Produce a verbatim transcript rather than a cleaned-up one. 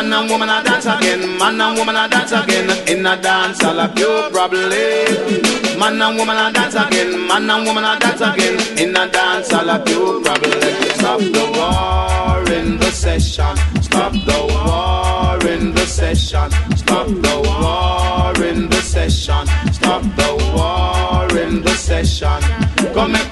Man and woman a dance again. Man and woman a dance again. In a dance all a pure problem. Man and woman a dance again. Man and woman a dance again. In a dance all a pure problem. Stop the war in the session. Stop the war in the session. Stop the war in the session. Stop the war in the session. Come